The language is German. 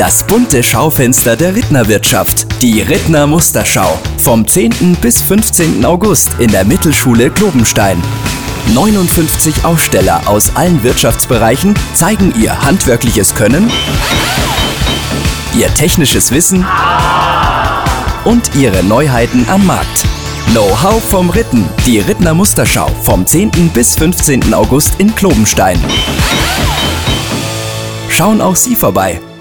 Das bunte Schaufenster der Rittnerwirtschaft. Die Rittner Musterschau. Vom 10. bis 15. August in der Mittelschule Globenstein. 59 Aussteller aus allen Wirtschaftsbereichen zeigen ihr handwerkliches Können, ihr technisches Wissen und ihre Neuheiten am Markt. Know-how vom Ritten. Die Rittner Musterschau vom 10. bis 15. August in Globenstein. Schauen auch Sie vorbei.